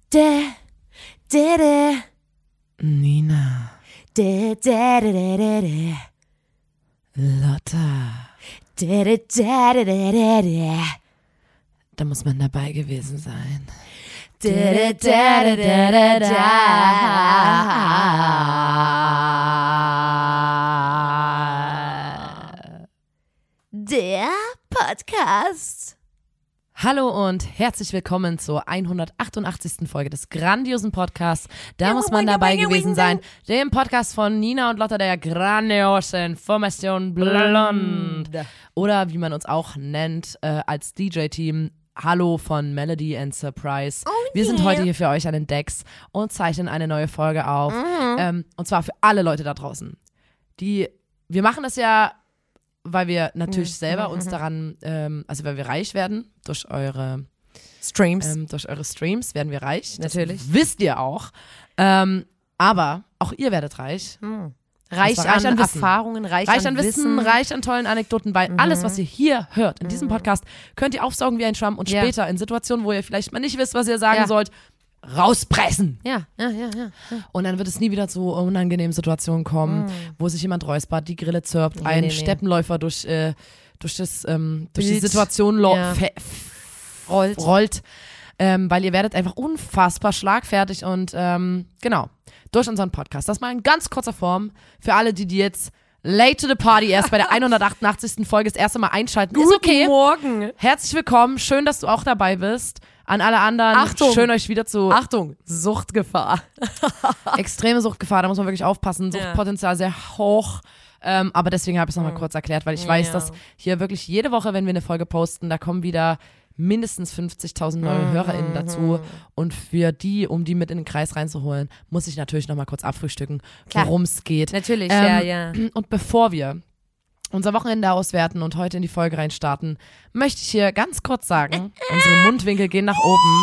Nina. Lotta. Da muss man dabei gewesen sein. Der Podcast. Hallo und herzlich willkommen zur 188. Folge des grandiosen Podcasts. Da muss man dabei gewesen sein. Dem Podcast von Nina und Lotta, der grandiosen Formation Blond. Oder wie man uns auch nennt, als DJ-Team. Hallo von Melody and Surprise. Wir sind heute hier für euch an den Decks und zeichnen eine neue Folge auf. Und zwar für alle Leute da draußen. Wir machen das ja, weil wir natürlich selber uns daran, also weil wir reich werden durch eure Streams. Durch eure Streams werden wir reich. Natürlich. Das wisst ihr auch. Aber auch ihr werdet reich. Reich an Erfahrungen, reich an Wissen, reich an tollen Anekdoten, weil alles, was ihr hier hört in diesem Podcast, könnt ihr aufsaugen wie ein Schwamm und später in Situationen, wo ihr vielleicht mal nicht wisst, was ihr sagen sollt, rauspressen. Ja. Und dann wird es nie wieder zu unangenehmen Situationen kommen, wo sich jemand räuspert, die Grille zirpt, ein Steppenläufer durch die Situation rollt. Weil ihr werdet einfach unfassbar schlagfertig und genau, durch unseren Podcast. Das mal in ganz kurzer Form für alle, die jetzt late to the party erst bei der 188. Folge das erste Mal einschalten. Ist okay. Guten Morgen. Herzlich willkommen, schön, dass du auch dabei bist. An alle anderen, Achtung. schön euch wieder zu... Achtung, Suchtgefahr. Extreme Suchtgefahr, da muss man wirklich aufpassen. Suchtpotenzial sehr hoch. Aber deswegen habe ich es nochmal kurz erklärt, weil ich weiß, dass hier wirklich jede Woche, wenn wir eine Folge posten, da kommen wieder mindestens 50.000 neue HörerInnen dazu. Und für die, um die mit in den Kreis reinzuholen, muss ich natürlich nochmal kurz abfrühstücken, worum es geht. Natürlich, ja. Und bevor wir unser Wochenende auswerten und heute in die Folge reinstarten, möchte ich hier ganz kurz sagen, unsere Mundwinkel gehen nach oben.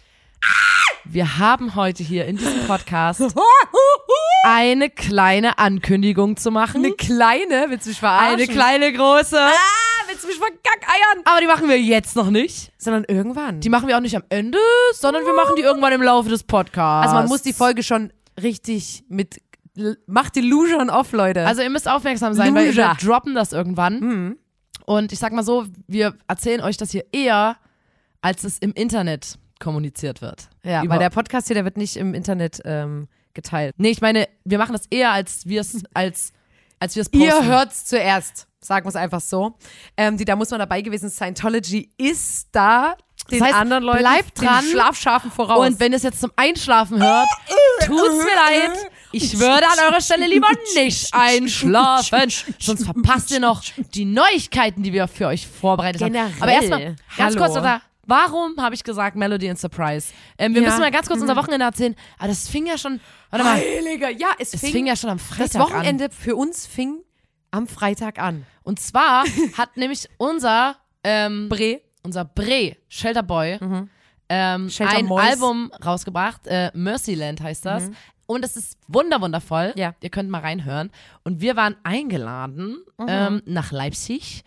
Wir haben heute hier in diesem Podcast eine kleine Ankündigung zu machen. Eine kleine? Willst du mich verarschen? Eine kleine, große. Willst du mich verkackeiern? Aber die machen wir jetzt noch nicht. Sondern irgendwann. Die machen wir auch nicht am Ende, sondern wir machen die irgendwann im Laufe des Podcasts. Also man muss die Folge schon richtig macht Illusion off, Leute. Also ihr müsst aufmerksam sein, weil wir droppen das irgendwann. Und ich sag mal so, wir erzählen euch das hier eher, als es im Internet kommuniziert wird. Ja, weil der Podcast hier, der wird nicht im Internet geteilt. Nee, ich meine, wir machen das eher, als wir es posten. Ihr hört's zuerst, sagen wir es einfach so. Da muss man dabei gewesen sein. Scientology ist da den das heißt, anderen Leuten, bleibt dran, den Schlafschafen voraus. Und wenn ihr es jetzt zum Einschlafen hört, tut's mir leid. Ich würde an eurer Stelle lieber nicht einschlafen. Sonst verpasst ihr noch die Neuigkeiten, die wir für euch vorbereitet haben. Aber erstmal, ganz kurz, warum habe ich gesagt Melody and Surprise? Wir müssen mal ganz kurz unser Wochenende erzählen. Aber das fing ja schon, warte mal. Heiliger, ja, es fing ja schon am Freitag an. Das Wochenende für uns fing am Freitag an. Und zwar hat nämlich unser Bre, Shelter Boy, ein Album rausgebracht. Mercyland heißt das. Und es ist wundervoll. Ja. Ihr könnt mal reinhören. Und wir waren eingeladen nach Leipzig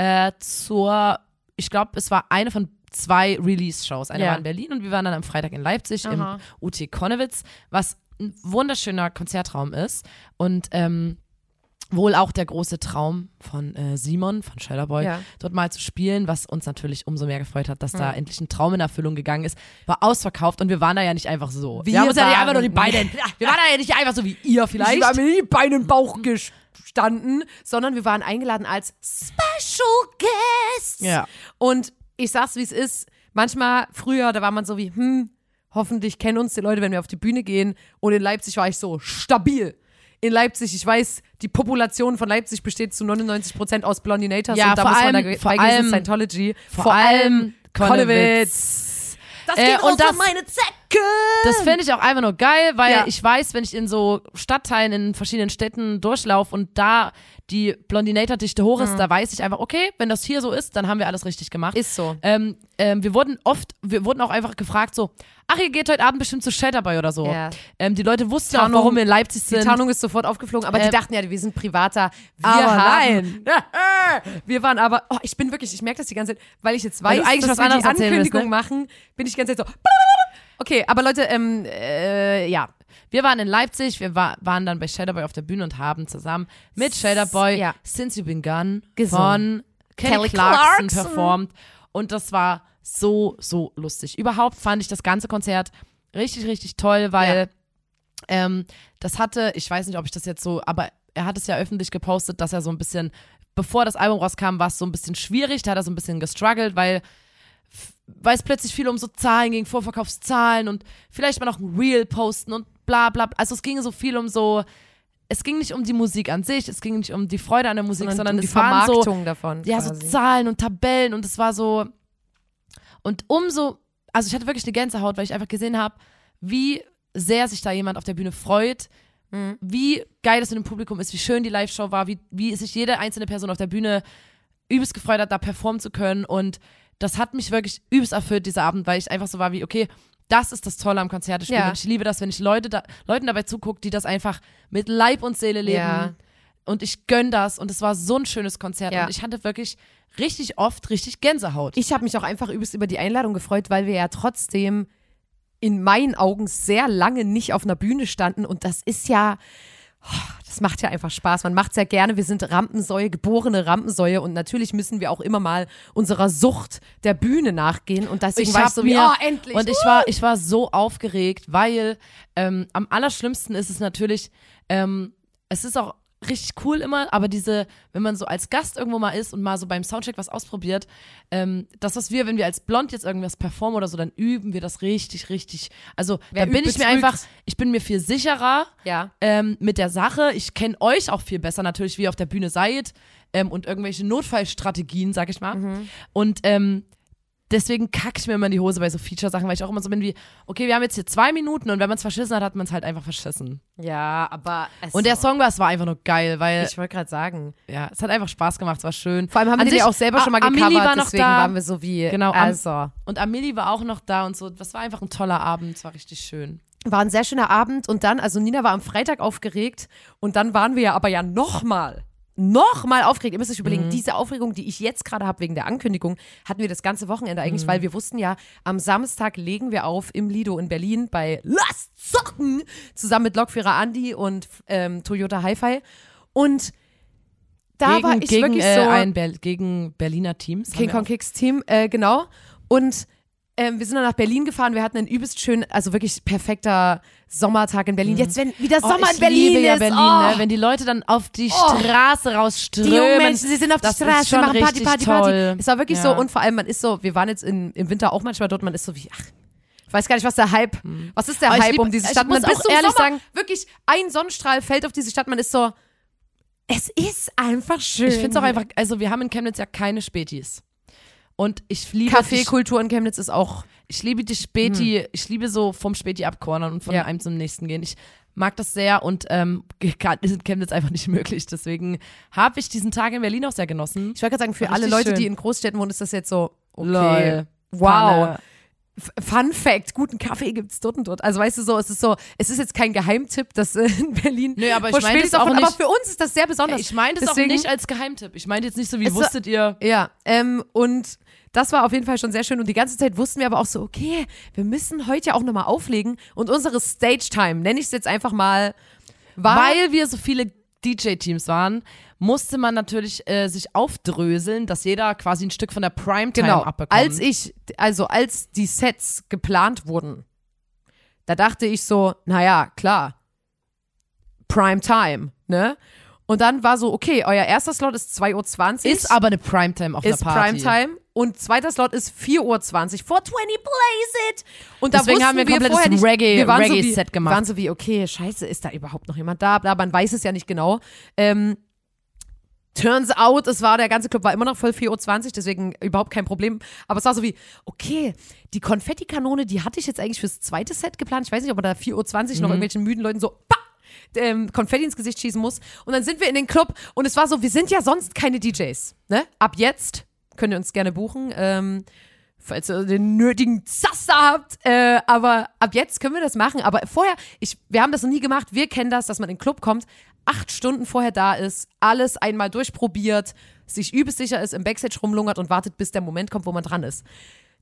ich glaube, es war eine von 2 Release-Shows. Eine war in Berlin und wir waren dann am Freitag in Leipzig im UT Konnewitz, was ein wunderschöner Konzertraum ist. Und wohl auch der große Traum von Simon, von Shelterboy, dort mal zu spielen, was uns natürlich umso mehr gefreut hat, dass da endlich ein Traum in Erfüllung gegangen ist, war ausverkauft und wir waren da ja nicht einfach so. Wir haben uns ja nicht einfach nur die Beine, wir waren da ja nicht einfach so wie ihr vielleicht. Wir haben die Beine im Bauch gestanden, sondern wir waren eingeladen als Special Guests. Ja. Und ich sag's, wie es ist, manchmal früher, da war man so wie, hoffentlich kennen uns die Leute, wenn wir auf die Bühne gehen, und in Leipzig war ich so stabil. In Leipzig, ich weiß, die Population von Leipzig besteht zu 99% aus Blondinators und da muss man da Scientology. Vor allem Konnewitz. Das geht raus an meine Zecke. Das finde ich auch einfach nur geil, weil ich weiß, wenn ich in so Stadtteilen in verschiedenen Städten durchlaufe und da die Blondinator-Dichte hoch ist, da weiß ich einfach, okay, wenn das hier so ist, dann haben wir alles richtig gemacht. Ist so. Wir wurden auch einfach gefragt so, ach, ihr geht heute Abend bestimmt zu Shelterboy oder so. Ja. Die Leute wussten auch, warum wir in Leipzig sind. Die Tarnung ist sofort aufgeflogen, aber die dachten ja, wir sind privater. Nein. Wir waren aber, ich merke das die ganze Zeit, weil ich jetzt weiß, eigentlich dass was wir anderes die Ankündigung ne? machen, bin ich die ganze Zeit so, Okay, aber Leute, ja. Wir waren in Leipzig, wir waren dann bei Shader Boy auf der Bühne und haben zusammen mit Shader Boy Since You've Been Gone von Kelly Clarkson performt. Und das war so lustig. Überhaupt fand ich das ganze Konzert richtig, richtig toll, weil das hatte, ich weiß nicht, ob ich das jetzt so, aber er hat es ja öffentlich gepostet, dass er so ein bisschen, bevor das Album rauskam, war es so ein bisschen schwierig, da hat er so ein bisschen gestruggelt, weil es plötzlich viel um so Zahlen ging, Vorverkaufszahlen und vielleicht mal noch ein Reel posten und bla bla. Also es ging so viel um so, es ging nicht um die Musik an sich, es ging nicht um die Freude an der Musik, sondern um die es waren Vermarktung so, davon. Ja, quasi. so Zahlen und Tabellen und es war so, und also ich hatte wirklich eine Gänsehaut, weil ich einfach gesehen habe, wie sehr sich da jemand auf der Bühne freut, wie geil es in dem Publikum ist, wie schön die Live-Show war, wie sich jede einzelne Person auf der Bühne übelst gefreut hat, da performen zu können und das hat mich wirklich übelst erfüllt, dieser Abend, weil ich einfach so war wie, okay, das ist das Tolle am Konzertespielen. Und ich liebe das, wenn ich Leuten dabei zugucke, die das einfach mit Leib und Seele leben. Ja. Und ich gönne das. Und es war so ein schönes Konzert. Ja. Und ich hatte wirklich richtig oft richtig Gänsehaut. Ich habe mich auch einfach übelst über die Einladung gefreut, weil wir ja trotzdem in meinen Augen sehr lange nicht auf einer Bühne standen. Und das ist ja... Das macht ja einfach Spaß. Man macht es ja gerne. Wir sind Rampensäue, geborene Rampensäue und natürlich müssen wir auch immer mal unserer Sucht der Bühne nachgehen und deswegen war ich so endlich. Und ich war so aufgeregt, weil am allerschlimmsten ist es natürlich, es ist auch richtig cool immer, aber wenn man so als Gast irgendwo mal ist und mal so beim Soundcheck was ausprobiert, wenn wir als Blond jetzt irgendwas performen oder so, dann üben wir das richtig, richtig, also da bin ich bin mir viel sicherer mit der Sache, ich kenne euch auch viel besser natürlich, wie ihr auf der Bühne seid und irgendwelche Notfallstrategien, sag ich mal, und deswegen kacke ich mir immer in die Hose bei so Feature-Sachen, weil ich auch immer so bin wie, okay, wir haben jetzt hier 2 Minuten und wenn man es verschissen hat, hat man es halt einfach verschissen. Ja, aber und der Song war einfach nur geil, weil... Ich wollte gerade sagen. Ja, es hat einfach Spaß gemacht, es war schön. Vor allem haben wir den ja auch selber schon mal gecovert, war noch deswegen da. waren wir so wie... Genau, und Amelie war auch noch da und so. Das war einfach ein toller Abend, es war richtig schön. War ein sehr schöner Abend und dann, also Nina war am Freitag aufgeregt und dann waren wir ja aber ja nochmal aufgeregt. Ihr müsst euch überlegen, diese Aufregung, die ich jetzt gerade habe wegen der Ankündigung, hatten wir das ganze Wochenende eigentlich, weil wir wussten ja, am Samstag legen wir auf im Lido in Berlin bei Lass zocken, zusammen mit Lokführer Andi und Toyota Hi-Fi. Und da war ich wirklich so... Gegen Berliner Teams. King Kong Kicks Team, genau. Und wir sind dann nach Berlin gefahren, wir hatten einen übelst schönen, also wirklich perfekter Sommertag in Berlin. Jetzt, wenn wieder Sommer in Berlin liebe ist. Ja Berlin, ne? Wenn die Leute dann auf die Straße rausströmen. Die jungen Menschen, sie sind auf die Straße, machen Party. Toll. Es war wirklich so, und vor allem, man ist so, wir waren jetzt im Winter auch manchmal dort, man ist so wie, ich weiß gar nicht, was der Hype, was ist der Hype um diese Stadt? Man muss auch ehrlich sagen, wirklich ein Sonnenstrahl fällt auf diese Stadt, man ist so, es ist einfach schön. Ich finde es auch einfach, also wir haben in Chemnitz ja keine Spätis. Und ich liebe Kaffeekultur in Chemnitz ist auch. Ich liebe die Späti, ich liebe so vom Späti abkornern und von einem zum nächsten gehen. Ich mag das sehr und ist in Chemnitz einfach nicht möglich. Deswegen habe ich diesen Tag in Berlin auch sehr genossen. Ich wollte gerade sagen, für alle Leute, die in Großstädten wohnen, ist das jetzt so, okay, Lol. Wow. Fun Fact, guten Kaffee gibt's dort und dort. Also weißt du so, es ist jetzt kein Geheimtipp, dass in Berlin. Nö, aber ich meine das auch nicht. Aber für uns ist das sehr besonders. Ich meine das auch nicht als Geheimtipp. Ich meine jetzt nicht so, wie wusstet ihr. Ja, und das war auf jeden Fall schon sehr schön und die ganze Zeit wussten wir aber auch so, okay, wir müssen heute ja auch nochmal auflegen und unsere Stage-Time, nenne ich es jetzt einfach mal, weil wir so viele DJ-Teams waren, musste man natürlich sich aufdröseln, dass jeder quasi ein Stück von der Primetime abbekommt. Als die Sets geplant wurden, da dachte ich so, naja, klar, Primetime, ne? Und dann war so, okay, euer erster Slot ist 2:20 Uhr. Ist aber eine Primetime auf einer Party. Ist Primetime. Und zweiter Slot ist 4:20 Uhr. 420, blaze it! Und deswegen haben wir ein komplettes Reggae-Set gemacht. Wir waren so wie, okay, scheiße, ist da überhaupt noch jemand da? Man weiß es ja nicht genau. Turns out, der ganze Club war immer noch voll 4:20 Uhr, deswegen überhaupt kein Problem. Aber es war so wie, okay, die Konfettikanone, die hatte ich jetzt eigentlich fürs zweite Set geplant. Ich weiß nicht, ob man da 4:20 Uhr noch irgendwelchen müden Leuten so, Konfetti ins Gesicht schießen muss. Und dann sind wir in den Club und es war so, wir sind ja sonst keine DJs. Ne? Ab jetzt könnt ihr uns gerne buchen, falls ihr den nötigen Zaster habt. Aber ab jetzt können wir das machen. Aber vorher, wir haben das noch nie gemacht. Wir kennen das, dass man in den Club kommt, 8 Stunden vorher da ist, alles einmal durchprobiert, sich übelst sicher ist, im Backstage rumlungert und wartet, bis der Moment kommt, wo man dran ist.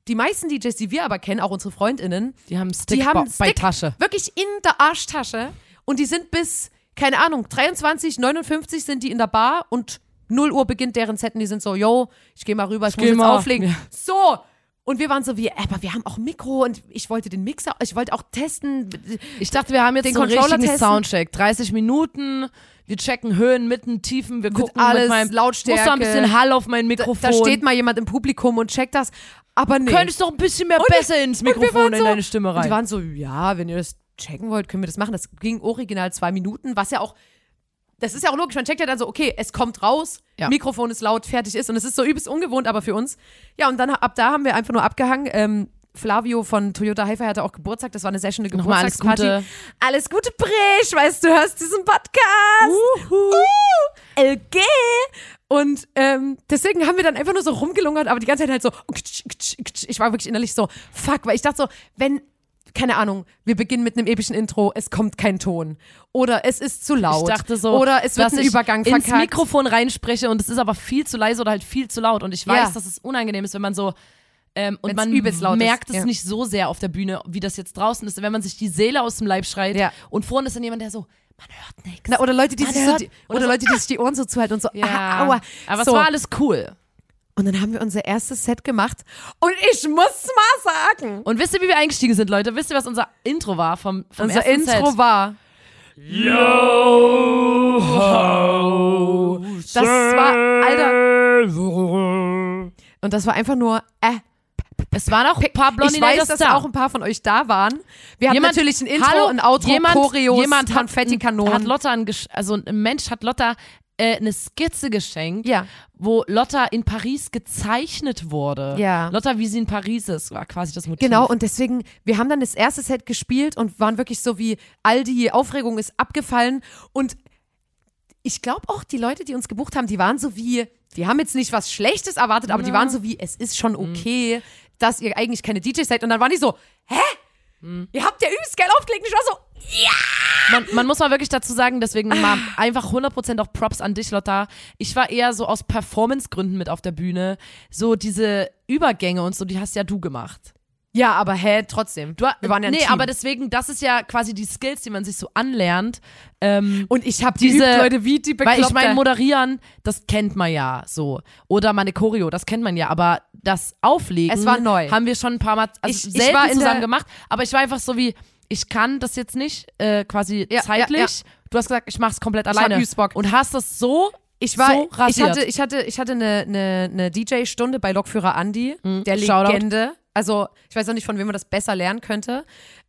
die meisten DJs, die wir aber kennen, auch unsere FreundInnen, Die haben einen Stick bei Tasche. wirklich in der Arschtasche und die sind bis, keine Ahnung, 23:59 sind die in der Bar und 0 Uhr beginnt deren Set und die sind so, yo, ich gehe mal rüber, ich muss jetzt auflegen. Ja. So. Und wir waren so wie, aber wir haben auch ein Mikro und ich wollte den Mixer, ich wollte auch testen. Ich dachte, wir haben jetzt den so einen Controller richtigen testen. Soundcheck. 30 Minuten, wir checken Höhen, Mitten, Tiefen, wir gucken alles, mit meinem Lautstärke. Muss da ein bisschen Hall auf mein Mikrofon. Da steht mal jemand im Publikum und checkt das. Aber nee. Könntest doch ein bisschen mehr besser ins und wir Mikrofon waren in so, deine Stimme Und rein. die waren so, ja, wenn ihr das checken wollt, können wir das machen. Das ging original 2 Minuten, was ja auch, das ist ja auch logisch, man checkt ja dann so, okay, es kommt raus, Ja. Mikrofon ist laut, fertig ist und es ist so übelst ungewohnt, aber für uns. Ja, und dann ab da haben wir einfach nur abgehangen. Flavio von Toyota Hi-Fi hatte auch Geburtstag, das war eine sehr schöne Nochmal alles Geburtstagsparty. Gute. Alles Gute, Prisch, weißt du, hörst diesen Podcast. LG. Und deswegen haben wir dann einfach nur so rumgelungert, aber die ganze Zeit halt so, ich war wirklich innerlich so, fuck, weil ich dachte so, wenn, keine Ahnung, wir beginnen mit einem epischen Intro, es kommt kein Ton. Oder es ist zu laut. Ich dachte so, oder es wird dass ein ich Übergang ins verkackt. Mikrofon reinspreche und es ist aber viel zu leise oder halt viel zu laut. Und ich weiß, Ja. dass es unangenehm ist, wenn man so und Wenn's man übelst laut merkt ist, es ja. nicht so sehr auf der Bühne, wie das jetzt draußen ist, wenn man sich die Seele aus dem Leib schreit Ja. und vorne ist dann jemand, der so, man hört nichts. Na, oder Leute, die Man sich so hört- die, oder oder so, Leute, die sich die Ohren so zuhalten und so, Ja, aua. aber so. es war alles cool. Und dann haben wir unser erstes Set gemacht und ich muss mal sagen, Und wisst ihr, wie wir eingestiegen sind, Leute? Wisst ihr, was unser Intro war vom unser ersten Intro Set? war, das war, Alter, und das war einfach nur, Es waren auch ein paar ich Blondinators weiß, dass da. auch ein paar von euch da waren. Wir haben Jemand- natürlich ein Intro, Hallo, ein Outro, Choreos, jemand hat Konfettikanonen. Lotta ein Mensch hat Lotta eine Skizze geschenkt, Ja. wo Lotta in Paris gezeichnet wurde. Ja. Lotta, wie sie in Paris ist, war quasi das Motiv. Genau, und deswegen, wir haben dann das erste Set gespielt und waren wirklich so wie, all die Aufregung ist abgefallen und ich glaube auch, die Leute, die uns gebucht haben, die waren so wie, die haben jetzt nicht was Schlechtes erwartet, aber die waren so wie, es ist schon okay, dass ihr eigentlich keine DJs seid. Und dann waren die so, hä? Ihr habt ja übelst geil aufgelegt. Und ich war so, Man muss mal wirklich dazu sagen, deswegen mal einfach 100% auch Props an dich, Lotta. Ich war eher so aus Performance-Gründen mit auf der Bühne. So diese Übergänge und so, die hast ja du gemacht. ja, aber trotzdem. Wir waren ja ein nee, Team. aber deswegen, das ist ja quasi die Skills, die man sich so anlernt. Und ich habe diese Leute wie die Bekloppte. Weil ich meine, moderieren, das kennt man ja so. Oder meine Choreo, das kennt man ja. Aber das Auflegen Es war neu. haben wir schon ein paar Mal Ich selten war in zusammen der- gemacht. Aber ich war einfach so wie, ich kann das jetzt nicht quasi Ja, zeitlich. ja, Du hast gesagt, ich mach's komplett hab alleine. übelst Bock. Und hast das so Ich war, so rasiert. ich hatte eine DJ-Stunde bei Lokführer Andi, der Shoutout. Legende. Also, ich weiß auch nicht, von wem man das besser lernen könnte.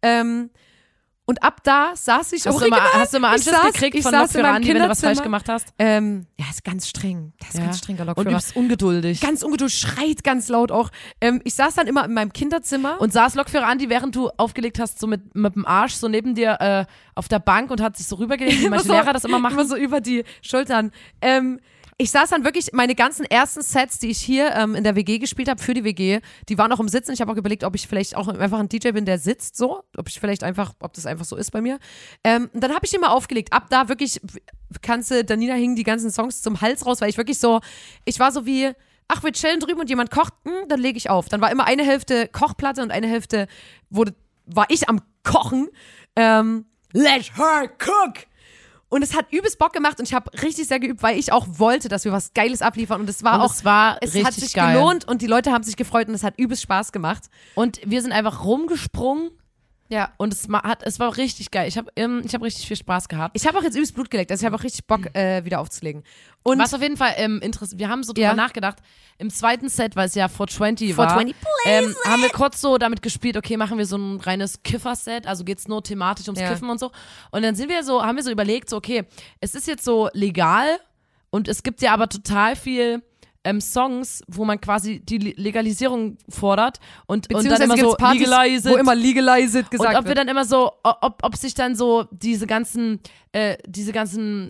Und ab da saß ich Hast du immer Anschluss gekriegt von Lokführer Andi, wenn du was falsch gemacht hast? Ja, ist ganz streng. Das ist ganz strenger Und Lokführer. übelst ungeduldig. Ganz ungeduldig, schreit ganz laut auch. Ich saß dann immer in meinem Kinderzimmer. Und saß Lokführer Andi, während du aufgelegt hast, so mit dem Arsch so neben dir auf der Bank und hat sich so rübergelegt, wie manche Lehrer das immer machen. Immer so über die Schultern. Ich saß dann wirklich, meine ganzen ersten Sets, die ich hier in der WG gespielt habe, für die WG, die waren auch im Sitzen. Ich habe auch überlegt, ob ich vielleicht auch einfach ein DJ bin, der sitzt so. Ob das einfach so ist bei mir. Und dann habe ich immer aufgelegt. Ab da wirklich, Danina hingen die ganzen Songs zum Hals raus, weil ich wirklich so, ich war so wie, ach, wir chillen drüben und jemand kocht, dann lege ich auf. Dann war immer eine Hälfte Kochplatte und eine Hälfte war ich am Kochen. Let her cook! Und es hat übelst Bock gemacht und ich habe richtig sehr geübt, weil ich auch wollte, dass wir was Geiles abliefern. Und es war Und es war es richtig hat sich geil. gelohnt und die Leute haben sich gefreut und es hat übelst Spaß gemacht. Und wir sind einfach rumgesprungen Ja. und es war richtig geil. Ich hab richtig viel Spaß gehabt. Ich habe auch jetzt übelst Blut geleckt, also ich habe auch richtig Bock, wieder aufzulegen. Und Was auf jeden Fall interessant, wir haben so drüber Ja. nachgedacht, im zweiten Set, weil es ja 420 war, 420, please. haben wir kurz so damit gespielt, okay, machen wir so ein reines Kiffer-Set, also geht's nur thematisch ums Ja. Kiffen und so. Und dann haben wir so überlegt, so okay, es ist jetzt so legal und es gibt ja aber total viel Songs, wo man quasi die Legalisierung fordert und dann beziehungsweise immer so gibt's Partys, legalize wo immer legalize gesagt und ob wir wird. dann immer so, ob sich dann so diese ganzen diese ganzen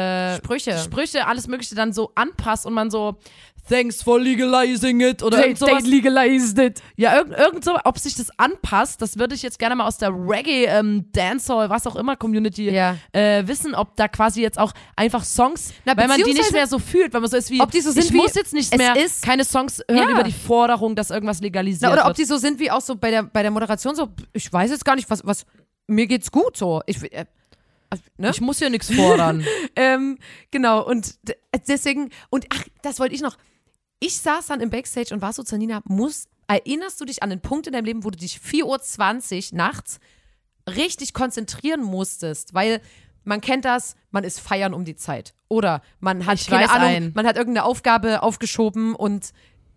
Sprüche, alles Mögliche dann so anpasst und man so thanks for legalizing it oder irgend sowas. They legalized it. Ja, irgend so, ob sich das anpasst, das würde ich jetzt gerne mal aus der Reggae, Dancehall, was auch immer Community wissen, ob da quasi jetzt auch einfach Songs, weil man die nicht mehr so fühlt, weil man so ist wie, ob die so sind ich muss jetzt nicht mehr keine Songs hören über die Forderung, dass irgendwas legalisiert wird. Oder ob die so sind wie auch so bei der Moderation so, ich weiß jetzt gar nicht, was mir geht's gut so. Ne? Ich muss ja nichts fordern. Genau, und deswegen, das wollte ich noch. Ich saß dann im Backstage und war so zu Nina, erinnerst du dich an den Punkt in deinem Leben, wo du dich 4:20 Uhr nachts richtig konzentrieren musstest? Weil man kennt das, man ist feiern um die Zeit. Oder man hat, man hat irgendeine Aufgabe aufgeschoben und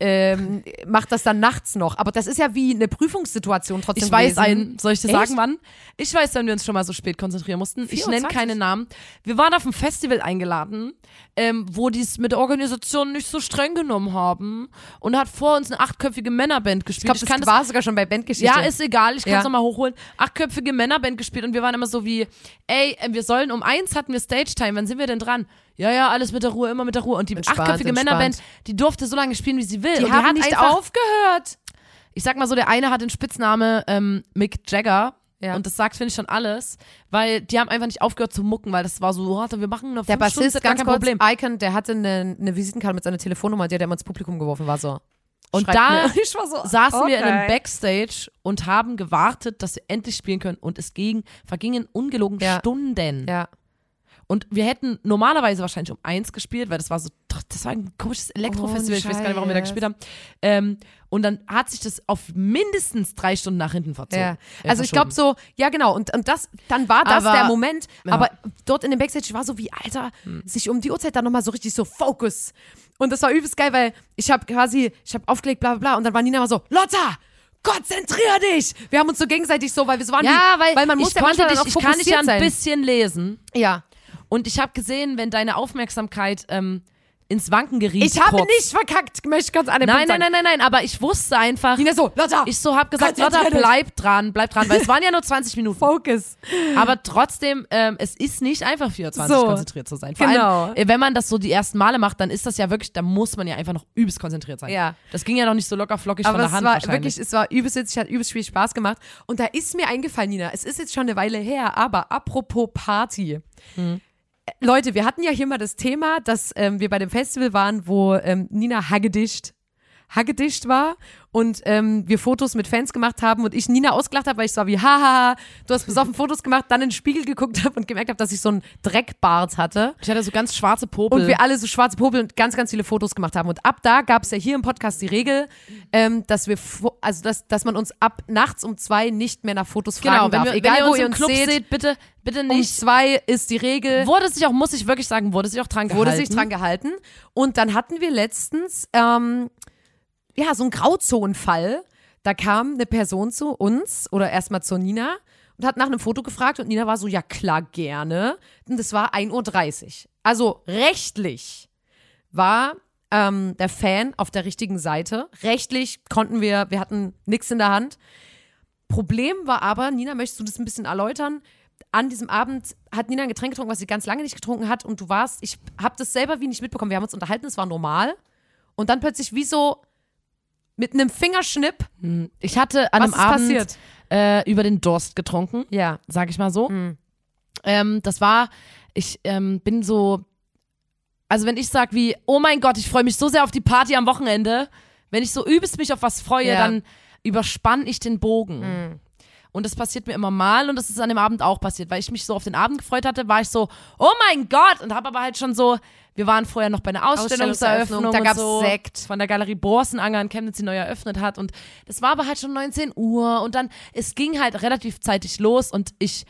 macht das dann nachts noch. Aber das ist ja wie eine Prüfungssituation trotzdem gewesen. Soll ich dir sagen, wann? Ich weiß, wann wir uns schon mal so spät konzentrieren mussten. Ich nenne keine Namen. Wir waren auf ein Festival eingeladen, wo die es mit der Organisation nicht so streng genommen haben und hat vor uns eine 8-köpfige Männerband gespielt. Ich glaube, das war sogar schon bei Bandgeschichte. Ja, ist egal, ich kann es nochmal hochholen. 8-köpfige Männerband gespielt und wir waren immer so wie, wir sollen um 1 hatten wir Stage-Time, wann sind wir denn dran? Ja, alles mit der Ruhe, immer mit der Ruhe. Und die 8-köpfige Männerband, die durfte so lange spielen, wie sie will. Die und haben nicht aufgehört. Ich sag mal so, der eine hat den Spitzname Mick Jagger. Ja. Und das sagt, finde ich, schon alles. Weil die haben einfach nicht aufgehört zu mucken, weil das war so, wir machen eine 5 Der Bassist, Stunden, ganz kein Problem. Icon, der hatte eine Visitenkarte mit seiner Telefonnummer, die hat er immer ins Publikum geworfen, war so. Und da ich war so, saßen wir in einem Backstage und haben gewartet, dass wir endlich spielen können. Und es vergingen ungelogen Stunden. Ja. Und wir hätten normalerweise wahrscheinlich um 1 gespielt, weil das war ein komisches Elektrofestival, ich weiß gar nicht, warum wir da gespielt haben. Und dann hat sich das auf mindestens 3 Stunden nach hinten verzogen. Ja. Also ich glaube so, ja genau, und dann war das der Moment, aber dort in dem Backstage war so wie, Alter, sich um die Uhrzeit dann nochmal so richtig so Focus. Und das war übelst geil, weil ich habe aufgelegt, bla bla bla, und dann war Nina immer so, Lotta! Konzentrier dich! Wir haben uns so gegenseitig so, weil wir so waren weil man muss ja manchmal dann auch ich kann dich ja ein sein. bisschen lesen. Ja. Und ich habe gesehen, wenn deine Aufmerksamkeit ins Wanken geriet. Ich habe nicht verkackt, möchte ich ganz an dem Punkt sagen. Nein, aber ich wusste einfach. Nina so, Lotta! Ich so hab gesagt, Lotta, bleib dran, weil es waren ja nur 20 Minuten. Focus. Aber trotzdem, es ist nicht einfach 24 konzentriert zu sein. Vor allem, wenn man das so die ersten Male macht, dann ist das ja wirklich, da muss man ja einfach noch übelst konzentriert sein. Ja. Das ging ja noch nicht so locker flockig aber von der Hand wahrscheinlich. Es war übelst witzig, hat übelst viel Spaß gemacht. Und da ist mir eingefallen, Nina, es ist jetzt schon eine Weile her, aber apropos Party. Leute, wir hatten ja hier mal das Thema, dass wir bei dem Festival waren, wo Nina hagedischt war und wir Fotos mit Fans gemacht haben und ich Nina ausgelacht habe, weil ich so wie, haha, du hast besoffen Fotos gemacht, dann in den Spiegel geguckt habe und gemerkt habe, dass ich so einen Dreckbart hatte. Ich hatte so ganz schwarze Popel. Und wir alle so schwarze Popel und ganz, ganz viele Fotos gemacht haben. Und ab da gab es ja hier im Podcast die Regel, dass dass man uns ab nachts um 2 nicht mehr nach Fotos fragen darf. Egal, wenn ihr wo ihr uns im Club seht, bitte nicht. Um 2 ist die Regel. Muss ich wirklich sagen, wurde sich auch dran gehalten. Und dann hatten wir letztens so einen Grauzonenfall. Da kam eine Person zu uns oder erstmal zu Nina und hat nach einem Foto gefragt und Nina war so, ja klar, gerne. Und das war 1:30 Uhr. Also rechtlich war der Fan auf der richtigen Seite. Rechtlich wir hatten nichts in der Hand. Problem war aber, Nina, möchtest du das ein bisschen erläutern? An diesem Abend hat Nina ein Getränk getrunken, was sie ganz lange nicht getrunken hat und ich habe das selber wie nicht mitbekommen. Wir haben uns unterhalten, es war normal. Und dann plötzlich wie so mit einem Fingerschnipp. Ich hatte an einem Abend über den Durst getrunken. Ja. Sag ich mal so. Das war, ich bin so, also wenn ich sag wie, oh mein Gott, ich freue mich so sehr auf die Party am Wochenende, wenn ich so übelst mich auf was freue, dann überspann ich den Bogen. Und das passiert mir immer mal und das ist an dem Abend auch passiert, weil ich mich so auf den Abend gefreut hatte, war ich so, oh mein Gott, und habe aber halt schon so, wir waren vorher noch bei einer Ausstellungseröffnung, da gab's so, Sekt von der Galerie Borsenanger in Chemnitz, die neu eröffnet hat und das war aber halt schon 19 Uhr und dann, es ging halt relativ zeitig los und ich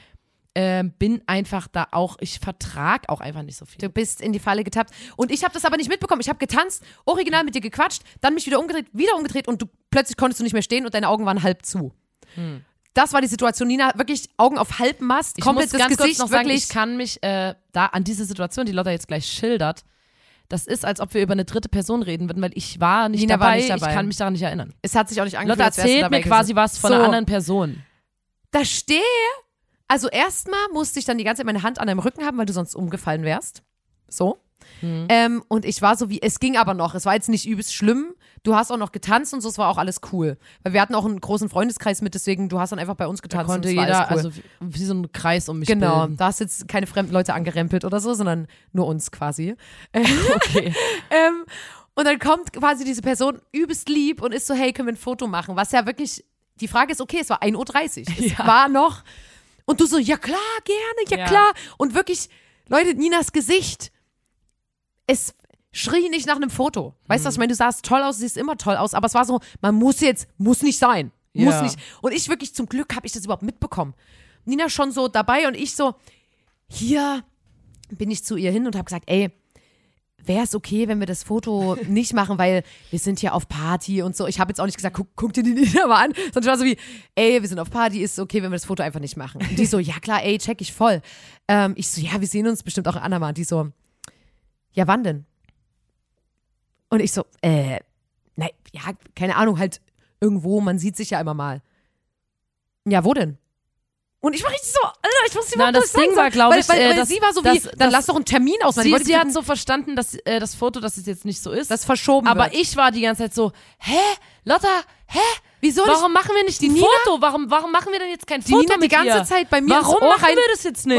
bin einfach da auch, ich vertrag auch einfach nicht so viel. Du bist in die Falle getappt und ich habe das aber nicht mitbekommen. Ich habe getanzt, original mit dir gequatscht, dann mich wieder umgedreht und plötzlich konntest du nicht mehr stehen und deine Augen waren halb zu. Das war die Situation, Nina, wirklich Augen auf Halbmast, komplett das Gesicht, noch sagen, ich kann mich da an diese Situation, die Lotta jetzt gleich schildert, das ist, als ob wir über eine dritte Person reden würden, weil ich war nicht dabei, ich kann mich daran nicht erinnern. Es hat sich auch nicht angefühlt, Lotta erzählt mir quasi was von einer anderen Person. Da stehe Also erstmal musste ich dann die ganze Zeit meine Hand an deinem Rücken haben, weil du sonst umgefallen wärst. So. Und ich war so wie, es ging aber noch, es war jetzt nicht übelst schlimm. Du hast auch noch getanzt und so, es war auch alles cool. Weil wir hatten auch einen großen Freundeskreis mit, deswegen du hast dann einfach bei uns getanzt. Da konnte und es war jeder, alles cool. also wie so ein Kreis um mich Genau, bilden. da hast jetzt keine fremden Leute angerempelt oder so, sondern nur uns quasi. Okay. Und dann kommt quasi diese Person übelst lieb und ist so, hey, können wir ein Foto machen? Was ja wirklich, die Frage ist, okay, es war 1:30 Uhr. Es war noch, und du so, ja klar, gerne, ja klar. Und wirklich, Leute, Ninas Gesicht, es schrie nicht nach einem Foto. Weißt du, was ich meine? Du sahst toll aus, du siehst immer toll aus, aber es war so, muss nicht sein. Muss nicht. Und ich wirklich, zum Glück habe ich das überhaupt mitbekommen. Nina schon so dabei und ich so, hier bin ich zu ihr hin und habe gesagt, ey, wäre es okay, wenn wir das Foto nicht machen, weil wir sind hier auf Party und so. Ich habe jetzt auch nicht gesagt, guck dir die Nina mal an, sondern ich war so wie, ey, wir sind auf Party, ist es okay, wenn wir das Foto einfach nicht machen. Und die so, ja klar, ey, check ich voll. Ich so, ja, wir sehen uns bestimmt auch andermal. Und die so, ja, wann denn? Und ich so, ja, keine Ahnung, halt irgendwo, man sieht sich ja immer mal. Ja, wo denn? Und ich war richtig so, Alter, ich wusste nicht, das Ding war, glaube ich, weil sie war so wie, dann lass doch einen Termin ausmachen. Sie hat so verstanden, dass das Foto, dass es jetzt nicht so ist. das verschoben aber wird. ich war die ganze Zeit so, Lotta, Wieso warum machen wir nicht ein Nina? Foto? Warum machen wir denn jetzt kein Die Foto Nina mit die ganze ihr? Zeit bei mir ins Warum Ohr machen rein, wir das jetzt nicht?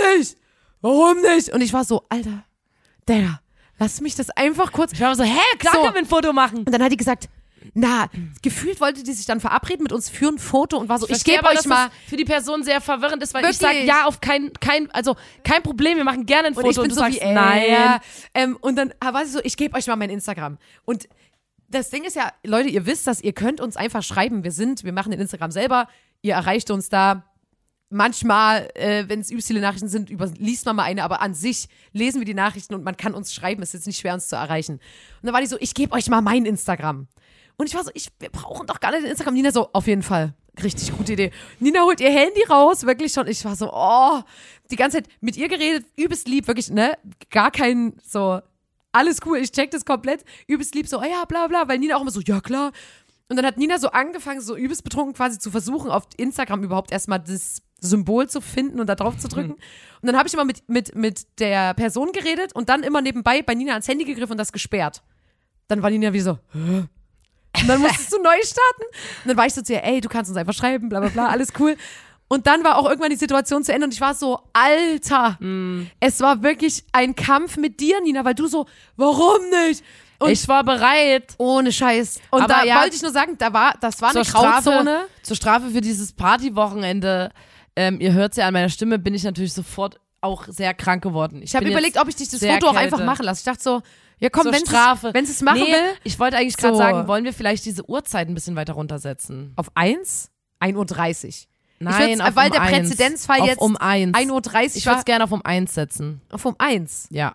Warum nicht? Und ich war so, Alter, Digga, lass mich das einfach kurz. Ich war so, klar So. können wir ein Foto machen. Und dann hat die gesagt, gefühlt wollte die sich dann verabreden mit uns für ein Foto und war so, ich verstehe gebe aber, euch dass mal. das für die Person sehr verwirrend ist, weil Wirklich? ich sage, ja, auf kein Problem, wir machen gerne ein Foto. Und ich bin du so sagst, wie, nein. ja. Und dann war sie so, ich gebe euch mal mein Instagram. Und das Ding ist ja, Leute, ihr wisst das, ihr könnt uns einfach schreiben. Wir machen den Instagram selber. Ihr erreicht uns da. Manchmal, wenn es übelst viele Nachrichten sind, liest man mal eine, aber an sich lesen wir die Nachrichten und man kann uns schreiben. Es ist jetzt nicht schwer, uns zu erreichen. Und dann war die so, ich gebe euch mal mein Instagram. Und ich war so, wir brauchen doch gar nicht den Instagram. Nina so, auf jeden Fall. Richtig gute Idee. Nina holt ihr Handy raus, wirklich schon. Ich war so, die ganze Zeit mit ihr geredet, übelst lieb, wirklich, ne? Gar kein so, alles cool, ich check das komplett. Übelst lieb, so, ja, bla, bla, weil Nina auch immer so, ja, klar. Und dann hat Nina so angefangen, so übelst betrunken quasi zu versuchen, auf Instagram überhaupt erstmal das Symbol zu finden und da drauf zu drücken. Und dann habe ich immer mit der Person geredet und dann immer nebenbei bei Nina ans Handy gegriffen und das gesperrt. Dann war Nina wie so, hä? Und dann musstest du neu starten. Und dann war ich so zu ihr, ey, du kannst uns einfach schreiben, bla bla bla, alles cool. Und dann war auch irgendwann die Situation zu Ende und ich war so, Alter, es war wirklich ein Kampf mit dir, Nina, weil du so, warum nicht? Und Ich war bereit. ohne Scheiß. Und Aber da ja, wollte ich nur sagen, das war eine Zur Grauzone. Strafe für dieses Partywochenende, ihr hört es ja an meiner Stimme, bin ich natürlich sofort auch sehr krank geworden. Ich habe bin überlegt, jetzt ob ich dich das sehr Foto auch erkältet. einfach machen lasse. Ich dachte so, ja komm, Zur wenn Strafe. es machen Nee, will. ich wollte eigentlich gerade So. sagen, wollen wir vielleicht diese Uhrzeit ein bisschen weiter runtersetzen? Auf 1? 1:30 Uhr. Nein, auf weil um der 1. Präzedenzfall auf jetzt um 1. 1:30 Ich Uhr würde war. es gerne auf um 1 setzen. Auf um 1. Ja.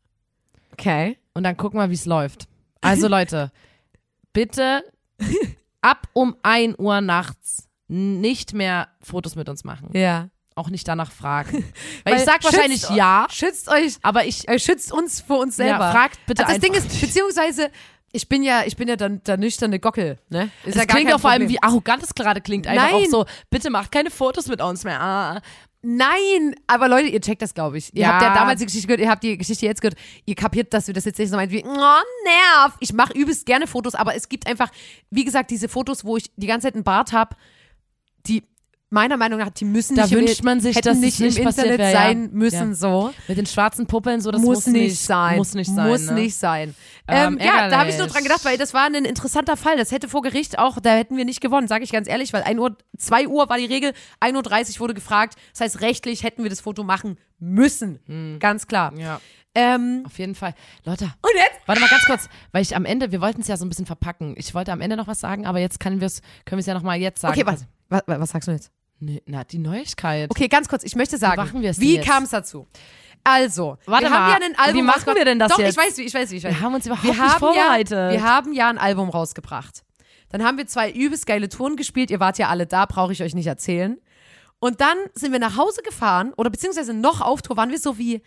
Okay. Und dann gucken wir, wie es läuft. Also Leute, bitte ab um 1 Uhr nachts nicht mehr Fotos mit uns machen. Ja. Auch nicht danach fragen. Weil ich sag wahrscheinlich schützt, ja, Schützt euch, aber ich schützt uns vor uns selber. Ja, fragt bitte Also das Ding einfach ist, beziehungsweise, ich bin ja dann der nüchterne Gockel, ne? Ist Es ja gar klingt kein auch vor allem, Problem. wie arrogant es gerade klingt. Einfach Nein. auch so, bitte macht keine Fotos mit uns mehr. Nein, aber Leute, ihr checkt das, glaube ich. Ihr Ja. habt ja damals die Geschichte gehört, ihr habt die Geschichte jetzt gehört. Ihr kapiert, dass wir das jetzt nicht so meint wie, oh, nerv. Ich mache übelst gerne Fotos, aber es gibt einfach, wie gesagt, diese Fotos, wo ich die ganze Zeit einen Bart habe, die meiner Meinung nach, die müssen Da nicht, wünscht man sich, hätten dass es nicht im nicht passiert Internet wäre, ja. sein müssen, Ja. so. Mit den schwarzen Puppeln, so, das Muss nicht sein. Muss nicht sein. Muss ne? nicht sein. Ähm, Ja, da habe ich nur ärgerlich. dran gedacht, weil das war ein interessanter Fall. Das hätte vor Gericht auch, da hätten wir nicht gewonnen, sage ich ganz ehrlich, weil 2 Uhr war die Regel, 1:30 Uhr wurde gefragt. Das heißt, rechtlich hätten wir das Foto machen müssen. Ganz klar. Ja, Und auf jeden Fall. Leute, jetzt? warte mal ganz kurz, weil ich am Ende, wir wollten es ja so ein bisschen verpacken. Ich wollte am Ende noch was sagen, aber jetzt können wir es ja noch mal jetzt sagen. Okay, was sagst du jetzt? Nee, na, die Neuigkeit. Okay, ganz kurz, ich möchte sagen, machen wir es wie denn jetzt? kam es dazu? Also, Warte wir haben mal, ja ein Album wie machen rausgebracht. wir denn das Doch, jetzt? ich weiß. Wir haben uns überhaupt wir nicht haben vorbereitet. wir haben ja ein Album rausgebracht. Dann haben wir 2 übelst geile Touren gespielt. Ihr wart ja alle da, brauche ich euch nicht erzählen. Und dann sind wir nach Hause gefahren, oder beziehungsweise noch auf Tour, waren wir so wie,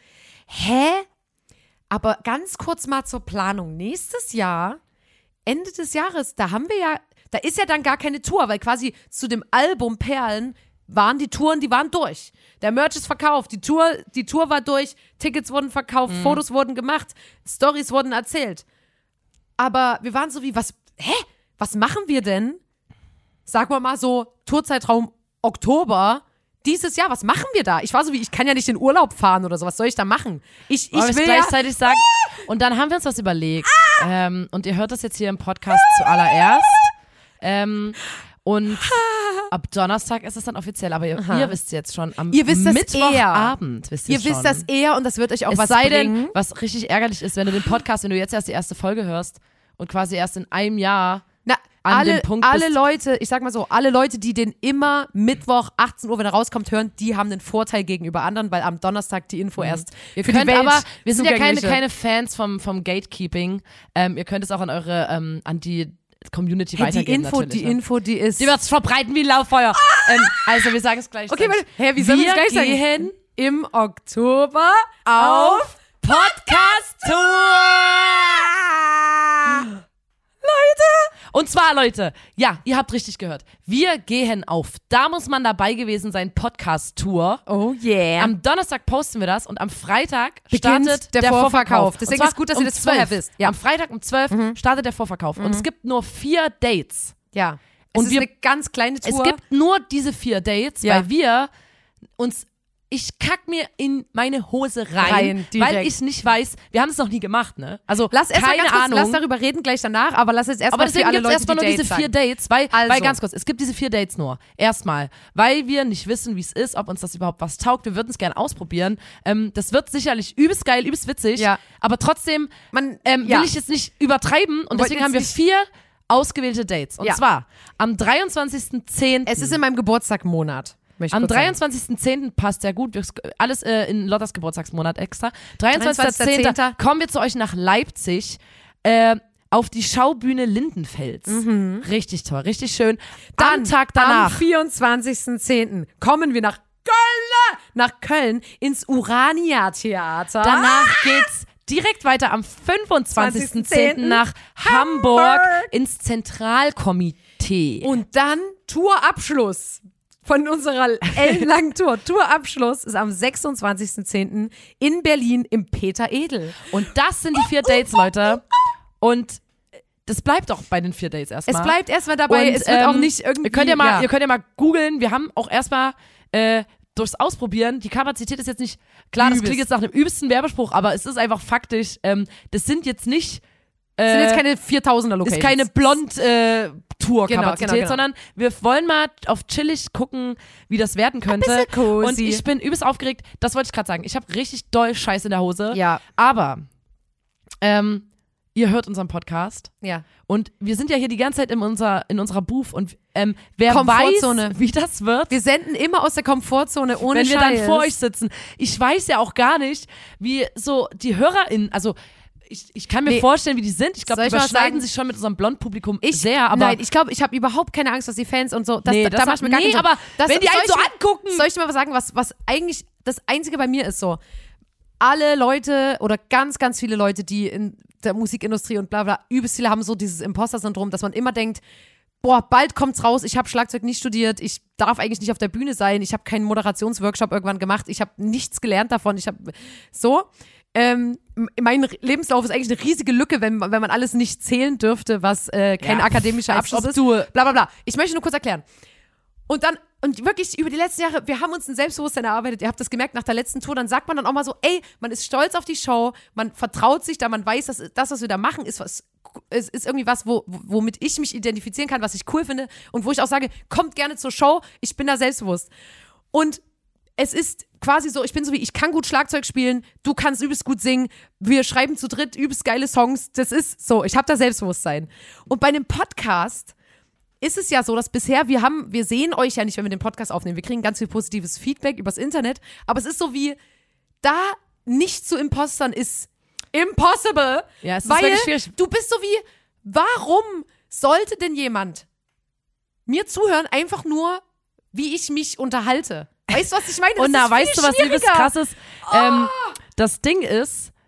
aber ganz kurz mal zur Planung. Nächstes Jahr, Ende des Jahres, da ist ja dann gar keine Tour, weil quasi zu dem Album Perlen waren die Touren, die waren durch. Der Merch ist verkauft, die Tour war durch, Tickets wurden verkauft, Fotos wurden gemacht, Stories wurden erzählt. Aber wir waren so wie, was machen wir denn? Sagen wir mal so, Tourzeitraum Oktober dieses Jahr, was machen wir da? Ich war so wie, ich kann ja nicht in Urlaub fahren oder so, was soll ich da machen? Ich will gleichzeitig sagen. Und dann haben wir uns was überlegt. Und ihr hört das jetzt hier im Podcast zuallererst. Und ab Donnerstag ist es dann offiziell, aber ihr wisst es jetzt schon. Ihr wisst Mittwochabend wisst ihr schon. Wisst das eher und das wird euch auch es was sei bringen. denn, was richtig ärgerlich ist, wenn du den Podcast, wenn du jetzt erst die erste Folge hörst und quasi erst in einem Jahr dem Punkt alle bist. Leute, ich sag mal so, alle Leute, die den immer Mittwoch 18 Uhr, wenn er rauskommt, hören, die haben einen Vorteil gegenüber anderen, weil am Donnerstag die Info erst Ihr für könnt die Welt aber, wir sind ja zugängliche. keine Fans vom Gatekeeping. Ihr könnt es auch an die Community weitergeben. Die Info, die ist. Die wird es verbreiten wie ein Lauffeuer. Also wir sagen es gleich. Okay, wie sollen wir es gleich sagen? gehen Im Oktober auf Podcast-Tour! Und zwar, Leute, ja, ihr habt richtig gehört. Wir gehen auf Da muss man dabei gewesen sein Podcast-Tour. Oh yeah. Am Donnerstag posten wir das und am Freitag Beginnt startet der Vorverkauf. Deswegen Und zwar ist gut, dass ihr das vorher wisst. Ja. Am Freitag um 12 startet der Vorverkauf. Und es gibt nur 4 Dates. Ja. Und es ist eine ganz kleine Tour. Es gibt nur diese 4 Dates, weil wir uns... Ich kack mir in meine Hose rein direkt. weil ich nicht weiß, wir haben es noch nie gemacht, ne? Also lass erst mal keine ganz kurz, Ahnung. Lass darüber reden gleich danach, aber lass jetzt erstmal für alle Leute erstmal nur diese 4 Dates, weil ganz kurz, es gibt diese 4 Dates nur. Erstmal, weil wir nicht wissen, wie es ist, ob uns das überhaupt was taugt. Wir würden es gerne ausprobieren. Das wird sicherlich übelst geil, übelst witzig, aber trotzdem will ich jetzt nicht übertreiben und deswegen haben wir 4 ausgewählte Dates. Und zwar am 23.10. Es ist in meinem Geburtstagmonat. Am 23.10. passt ja gut, alles in Lottas Geburtstagsmonat extra. 23.10. kommen wir zu euch nach Leipzig auf die Schaubühne Lindenfels. Richtig toll, richtig schön. Dann am Tag danach. Am 24.10. kommen wir nach Köln ins Urania-Theater. Danach geht's direkt weiter am 25.10. nach Hamburg ins Zentralkomitee. Und dann Tourabschluss. Von unserer ellenlangen Tour. Tourabschluss ist am 26.10. in Berlin im Peter Edel. Und das sind die 4 Dates, Leute. Und das bleibt auch bei den 4 Dates erstmal. Es bleibt erstmal dabei, und, es wird auch nicht irgendwie... Ihr könnt ja mal googeln, wir haben auch erstmal durchs Ausprobieren, die Kapazität ist jetzt nicht, klar, das klingt jetzt nach einem übelsten Werbespruch, aber es ist einfach faktisch, das sind jetzt nicht... Das sind jetzt keine 4000er Locations. Ist keine Blond-Tour-Kapazität, genau. sondern wir wollen mal auf chillig gucken, wie das werden könnte. Ein bisschen cozy. Und ich bin übelst aufgeregt. Das wollte ich gerade sagen. Ich habe richtig doll Scheiß in der Hose. Ja. Aber ihr hört unseren Podcast. Ja. Und wir sind ja hier die ganze Zeit in unserer Booth und wer Komfortzone. weiß, wie das wird. Wir senden immer aus der Komfortzone ohne wenn wir Scheiß. dann vor euch sitzen. Ich weiß ja auch gar nicht, wie so die HörerInnen, also ich kann mir vorstellen, wie die sind. Ich glaube, die überschneiden sich schon mit unserem Blond-Publikum sehr. Aber nein, ich glaube, ich habe überhaupt keine Angst, dass die Fans und so. Da mach ich mir gar keinen aber wenn die einen so angucken. Soll ich dir mal was sagen, was eigentlich das Einzige bei mir ist so. Alle Leute oder ganz, ganz viele Leute, die in der Musikindustrie und bla bla, übelst viele haben so dieses Imposter-Syndrom, dass man immer denkt, boah, bald kommt's raus, ich habe Schlagzeug nicht studiert, ich darf eigentlich nicht auf der Bühne sein, ich habe keinen Moderationsworkshop irgendwann gemacht, ich habe nichts gelernt davon, ich habe so. Mein Lebenslauf ist eigentlich eine riesige Lücke, wenn man alles nicht zählen dürfte, was kein akademischer Abschluss ist. Bla bla bla. Ich möchte nur kurz erklären. Und wirklich über die letzten Jahre, wir haben uns ein Selbstbewusstsein erarbeitet, ihr habt das gemerkt nach der letzten Tour, dann sagt man dann auch mal so, ey, man ist stolz auf die Show, man vertraut sich da, man weiß, dass das, was wir da machen, ist irgendwie was, womit ich mich identifizieren kann, was ich cool finde und wo ich auch sage, kommt gerne zur Show, ich bin da selbstbewusst. Und es ist quasi so, ich bin so wie, ich kann gut Schlagzeug spielen, du kannst übelst gut singen, wir schreiben zu dritt übelst geile Songs, das ist so, ich habe da Selbstbewusstsein. Und bei einem Podcast ist es ja so, dass bisher, wir sehen euch ja nicht, wenn wir den Podcast aufnehmen, wir kriegen ganz viel positives Feedback übers Internet, aber es ist so wie, da nicht zu impostern ist impossible, ja, es ist weil wirklich schwierig. Du bist so wie, warum sollte denn jemand mir zuhören, einfach nur, wie ich mich unterhalte? Weißt du, was ich meine? Und da weißt du, was übelst krass ist? Das Ding ist,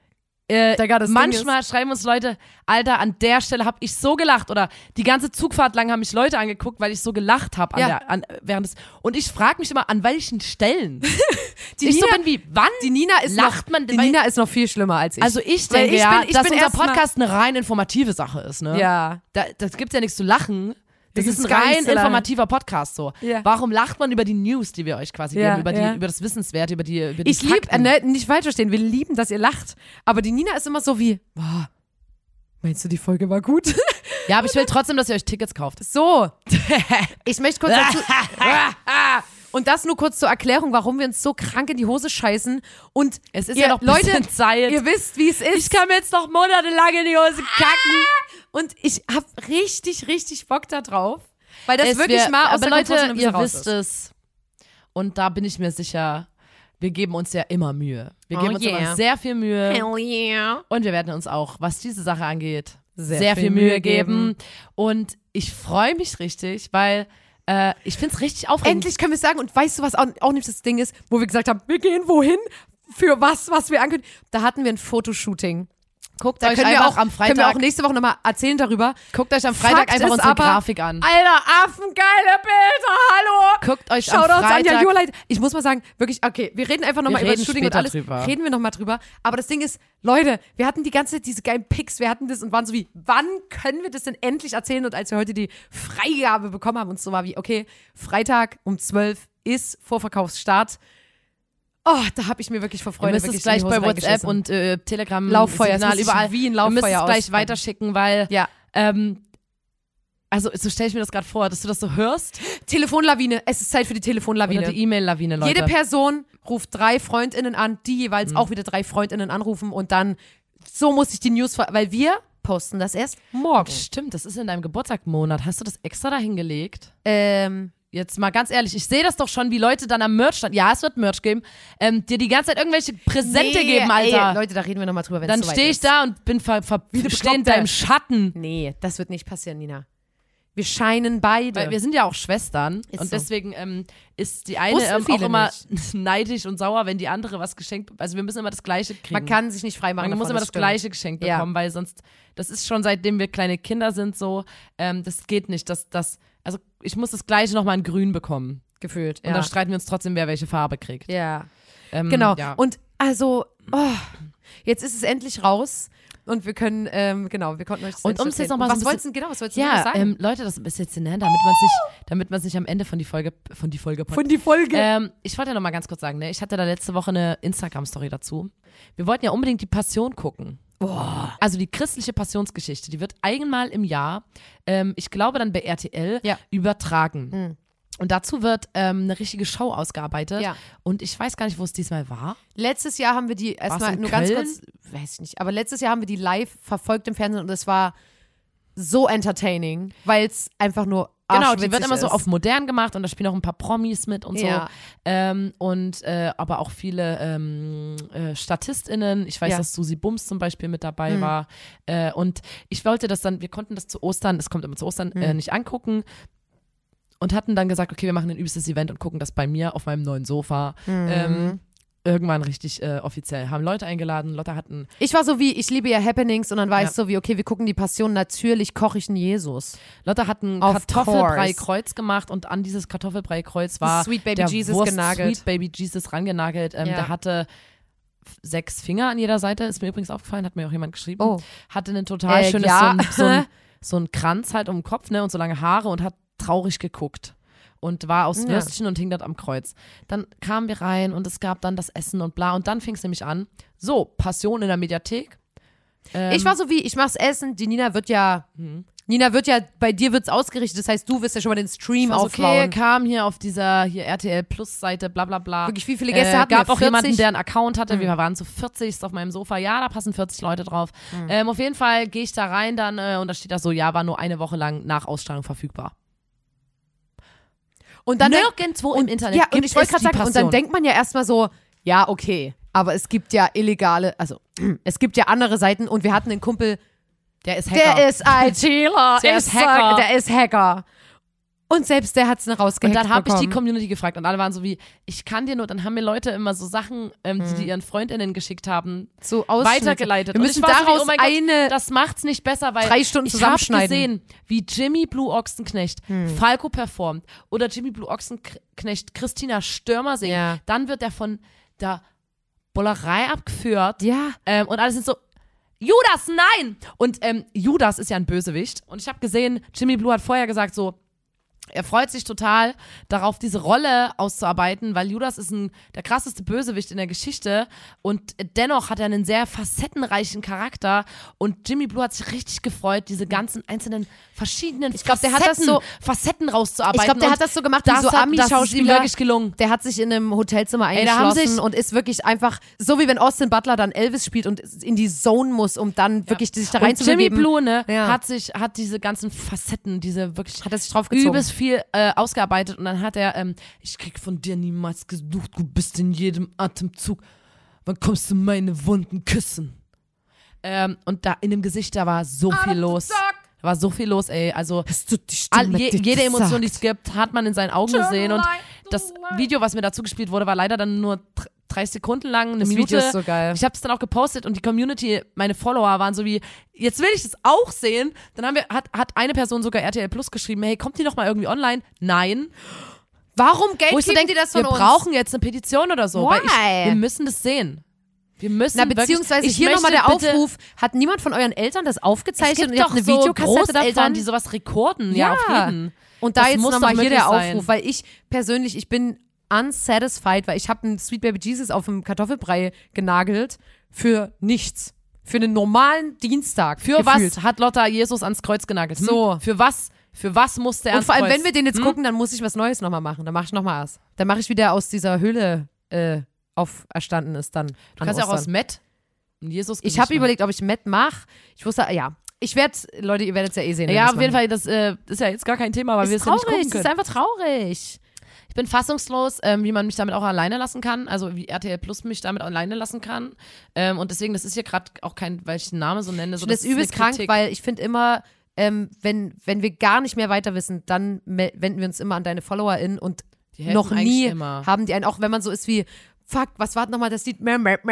Digga, das Ding manchmal schreiben uns Leute, Alter, an der Stelle habe ich so gelacht oder die ganze Zugfahrt lang haben mich Leute angeguckt, weil ich so gelacht habe und ich frage mich immer, an welchen Stellen. Die ich Nina, so bin wie, wann die Nina ist lacht noch, man? Die Nina ist noch viel schlimmer als ich. Also ich denke dass unser erst mal- Podcast eine rein informative Sache ist, ne? Ja. Das gibt's ja nichts zu lachen. Das Da ist ein gibt's gar rein nichts zu lachen. informativer Podcast so. Ja. Warum lacht man über die News, die wir euch quasi Ja, geben, ja. über das Wissenswerte, über die Ich liebe, Fakten. nicht falsch verstehen, wir lieben, dass ihr lacht. Aber die Nina ist immer so wie, boah, meinst du, die Folge war gut? Ja, aber ich will trotzdem, dass ihr euch Tickets kauft. So. Ich möchte kurz dazu. Und das nur kurz zur Erklärung, warum wir uns so krank in die Hose scheißen. Und Es ist ihr, ja noch ein Leute, bisschen Zeit. ihr wisst, wie es ist. Ich kann mir jetzt noch monatelang in die Hose kacken. Und ich habe richtig, richtig Bock da drauf. Weil das Es wirklich wär- mal aus aber der Leute, Komfortzone ein bisschen ihr raus wisst ist. es. Und da bin ich mir sicher, wir geben uns ja immer Mühe. Wir Oh geben uns yeah. immer sehr viel Mühe. Hell yeah. Und wir werden uns auch, was diese Sache angeht, Sehr sehr viel viel Mühe Mühe geben. geben. Und ich freue mich richtig, weil ich finde es richtig aufregend. Endlich können wir es sagen. Und weißt du, was auch nicht das Ding ist, wo wir gesagt haben, wir gehen wohin? Für was wir ankündigen? Da hatten wir ein Fotoshooting. Guckt Da euch können wir, einfach auch, am können wir auch Freitag, nächste Woche nochmal erzählen darüber. guckt euch am Freitag Fakt einfach ist unsere aber, Grafik an. Alter, affengeile Bilder, hallo! Guckt euch Shoutouts am an Freitag. Jolite. Ich muss mal sagen, wirklich, okay, wir reden einfach nochmal Wir über reden das Shooting und später alles. drüber. Reden wir nochmal drüber. Aber das Ding ist, Leute, wir hatten die ganze Zeit diese geilen Pics, wir hatten das und waren so wie, wann können wir das denn endlich erzählen? Und als wir heute die Freigabe bekommen haben, und so war wie, okay, Freitag um 12 ist Vorverkaufsstart. Oh, da habe ich mir wirklich vor Ihr Freude müsst wirklich es gleich in die Hose bei WhatsApp reingeschissen. und Telegram, Lauffeuer, es Signal, muss sich überall. wie ein Ihr müsst Lauffeuer es gleich ausbreiten. weiterschicken, weil Ja. also so stelle ich mir das gerade vor, dass du das so hörst. Telefonlawine, es ist Zeit für die Telefonlawine. Oder die E-Mail-Lawine, Leute. Jede Person ruft 3 FreundInnen an, die jeweils auch wieder 3 FreundInnen anrufen und dann, so muss ich die News, weil wir posten das erst morgen. Stimmt, das ist in deinem Geburtstagmonat. Hast du das extra dahin gelegt? Ähm, Jetzt mal ganz ehrlich, ich sehe das doch schon, wie Leute dann am Merch stand. Ja, es wird Merch geben. Dir die ganze Zeit irgendwelche Präsente geben, Alter. Ey, Leute, da reden wir nochmal drüber, wenn Dann es stehe ich da und bin stehe in Bekloppte. deinem Schatten. Nee, das wird nicht passieren, Nina. Wir scheinen beide. Weil wir sind ja auch Schwestern Ist und so. deswegen ist die eine Wussten auch viele immer neidisch und sauer, wenn die andere was geschenkt. Also wir müssen immer das Gleiche kriegen. Man kann sich nicht freimachen. Man muss davon, immer das stimmt. Gleiche geschenkt Ja. bekommen, weil sonst, das ist schon seitdem wir kleine Kinder sind so, das geht nicht. Also ich muss das Gleiche nochmal in grün bekommen. Gefühlt, Und ja. dann streiten wir uns trotzdem, wer welche Farbe kriegt. Ja. Genau. Ja. Und also, jetzt ist es endlich raus. Und wir können, wir konnten euch das Und endlich um es jetzt erzählen. noch mal so ein was wolltest du, was wolltest du noch Ja, sagen? Leute, das ist ein bisschen, ne, damit man sich am Ende von die Folge packt. Von die Folge. Ich wollte ja noch mal ganz kurz sagen, ne, ich hatte da letzte Woche eine Instagram-Story dazu. Wir wollten ja unbedingt die Passion gucken. Also die christliche Passionsgeschichte, die wird einmal im Jahr, ich glaube dann bei RTL, übertragen. Und dazu wird eine richtige Show ausgearbeitet. Ja. Und ich weiß gar nicht, wo es diesmal war. Letztes Jahr haben wir die erstmal in nur ganz Köln? kurz, weiß ich nicht, aber letztes Jahr haben wir die live verfolgt im Fernsehen und es war so entertaining, weil es einfach nur Genau, die arschwitzig wird immer so ist. auf modern gemacht und da spielen auch ein paar Promis mit und so. Ja. Aber auch viele StatistInnen. Ich weiß, Ja. dass Susi Bums zum Beispiel mit dabei war. Und ich wollte das dann, wir konnten das zu Ostern, es kommt immer zu Ostern, nicht angucken. Und hatten dann gesagt, okay, wir machen ein übelstes Event und gucken das bei mir auf meinem neuen Sofa. Irgendwann richtig offiziell. Haben Leute eingeladen, Lotta hatten. Ich war so wie, ich liebe ja Happenings und dann war Ja. ich so wie, okay, wir gucken die Passion, natürlich koche ich einen Jesus. Lotta hat ein Of Kartoffelbrei-Kreuz gemacht und an dieses Kartoffelbrei-Kreuz war Sweet Baby der Jesus Wurst genagelt. Sweet Baby Jesus rangenagelt. Der hatte 6 Finger an jeder Seite, ist mir übrigens aufgefallen, hat mir auch jemand geschrieben. Oh. Hatte ein total schönes, ja. so ein Kranz halt um den Kopf, ne, und so lange Haare und hat traurig geguckt. Und war aus Ja. Würstchen und hing dort am Kreuz. Dann kamen wir rein und es gab dann das Essen und bla. Und dann fing es nämlich an. So, Passion in der Mediathek. Ich war so wie, ich mach's Essen, die Nina wird ja, bei dir wird's ausgerichtet, das heißt, du wirst ja schon mal den Stream Also aufbauen. okay, kam hier auf dieser RTL Plus Seite, bla bla bla. Wirklich, wie viele Gäste hatten wir? Gab auch 40? jemanden, der einen Account hatte. Wir waren zu 40 auf meinem Sofa. Ja, da passen 40 Leute drauf. Auf jeden Fall gehe ich da rein dann und da steht da so, ja, war nur eine Woche lang nach Ausstrahlung verfügbar. Und dann Nirgendwo im Internet Ja, und gibt ich wollte es gerade die sagen, und dann Passion. denkt man ja erstmal so, ja, okay, aber es gibt ja illegale, also es gibt ja andere Seiten und wir hatten einen Kumpel, Der ist Hacker. der ist ITler, Der ist Hacker. Der ist Hacker. Und selbst der hat es noch Und rausgehackt dann habe ich die bekommen. Community gefragt und alle waren so wie, ich kann dir nur, dann haben mir Leute immer so Sachen, die ihren FreundInnen geschickt haben, so Ausschnitte. weitergeleitet. Wir Und müssen ich war so wie, daraus oh mein Gott, eine das macht's nicht besser, weil 3 Stunden ich habe zusammenschneiden. gesehen, wie Jimmy Blue Ochsenknecht Falco performt oder Jimmy Blue Ochsenknecht Christina Stürmer singt. Ja. Dann wird er von der Bollerei abgeführt. Ja. Und alle sind so, Judas, nein! Und Judas ist ja ein Bösewicht. Und ich habe gesehen, Jimmy Blue hat vorher gesagt so, er freut sich total darauf, diese Rolle auszuarbeiten, weil Judas ist der krasseste Bösewicht in der Geschichte und dennoch hat er einen sehr facettenreichen Charakter und Jimmy Blue hat sich richtig gefreut, diese ganzen einzelnen verschiedenen Facetten rauszuarbeiten. Ich glaube, der hat das so gemacht wie so Das ist ihm Ami-Schauspieler. wirklich gelungen. Der hat sich in einem Hotelzimmer da haben eingeschlossen sich- und ist wirklich einfach, so wie wenn Austin Butler dann Elvis spielt und in die Zone muss, um dann wirklich sich da Und Jimmy reinzubegeben. Blue, ne, Ja. hat diese ganzen Facetten, diese wirklich Hat er sich draufgezogen. übelst viel ausgearbeitet und dann hat er, ich krieg von dir niemals gesucht, du bist in jedem Atemzug, wann kommst du meine Wunden küssen? Und da in dem Gesicht, da war so viel los. Da war so viel los, ey, also jede Emotion, die es gibt, hat man in seinen Augen gesehen und das Video, was mir dazu gespielt wurde, war leider dann nur 3 Sekunden lang, eine Das Minute. Video ist so geil. Ich habe es dann auch gepostet und die Community, meine Follower waren so wie, jetzt will ich das auch sehen. Dann hat eine Person sogar RTL Plus geschrieben, hey, kommt die noch mal irgendwie online? Nein. Warum Geld Wo ich so kriegen denke, die das von wir uns? brauchen jetzt eine Petition oder so, weil Why? wir müssen das sehen. Wir müssen Na, beziehungsweise wirklich, hier nochmal der möchte bitte- Aufruf, hat niemand von euren Eltern das Es aufgezeichnet gibt und ihr habt doch eine so Videokassette Großeltern, davon? die sowas rekorden. Ja, auf jeden. Und da Das jetzt muss nochmal doch hier der möglich Aufruf, sein. weil ich persönlich, ich bin unsatisfied, weil ich habe einen Sweet Baby Jesus auf dem Kartoffelbrei genagelt für nichts. Für einen normalen Dienstag. Für gefühlt. was hat Lotta Jesus ans Kreuz genagelt? So. Für was musste er Und ans vor allem, Kreuz? wenn wir den jetzt gucken, dann muss ich was Neues nochmal machen. Dann mache ich nochmal was. Dann mache ich wieder aus dieser Höhle auferstanden ist dann. Du kannst ja auch aus Matt ein Jesus Ich habe überlegt, ob ich Matt mache. Ich wusste, ja. Ich werde, Leute, ihr werdet es ja eh sehen. wenn Ja, wir's auf jeden machen. Fall, das ist ja jetzt gar kein Thema, weil wir es Ist ja nicht traurig, gucken es ist können. einfach traurig. Ich bin fassungslos, wie man mich damit auch alleine lassen kann, also wie RTL Plus mich damit alleine lassen kann. Und deswegen, das ist hier gerade auch kein, weil ich den Namen so nenne. So, Das ist übelst eine krank, Kritik. weil ich finde immer, wenn wir gar nicht mehr weiter wissen, dann wenden wir uns immer an deine FollowerInnen und Die helfen noch eigentlich nie immer. haben die einen, auch wenn man so ist wie, fuck, was war nochmal das Lied? Und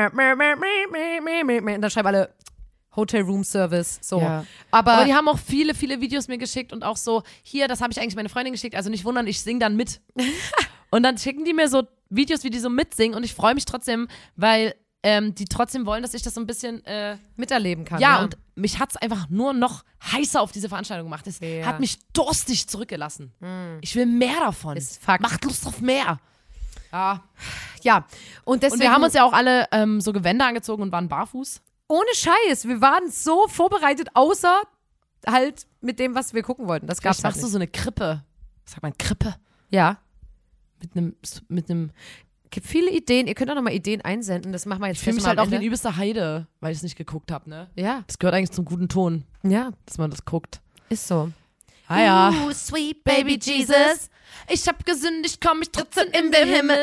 dann schreiben alle Hotel Room Service. So. Ja. Aber Aber die haben auch viele, viele Videos mir geschickt und auch so, hier, das habe ich eigentlich meine Freundin geschickt, also nicht wundern, ich singe dann mit. Und dann schicken die mir so Videos, wie die so mitsingen und ich freue mich trotzdem, weil die trotzdem wollen, dass ich das so ein bisschen, miterleben kann. ja, und mich hat es einfach nur noch heißer auf diese Veranstaltung gemacht. Es Ja. hat mich durstig zurückgelassen. Ich will mehr davon. Ist Fakt. Macht Lust auf mehr. Ja. ja. Und deswegen, Und wir haben uns ja auch alle so Gewänder angezogen und waren barfuß. ohne Scheiß, wir waren so vorbereitet, außer halt mit dem, was wir gucken wollten. Das gab's Vielleicht halt machst du nicht. so eine Krippe. Was sagt man? Krippe? Ja. Mit einem Gibt viele Ideen. Ihr könnt auch nochmal Ideen einsenden. Das machen wir jetzt Ich fühle mich gleich halt mal auch am wie ein Ende. übelster Heide, weil ich es nicht geguckt habe, ne? Ja, Das gehört eigentlich zum guten Ton, ja, dass man das guckt. ist so. Ah ja. Sweet Baby Jesus, ich hab gesündigt, komm ich trotzdem in den Himmel.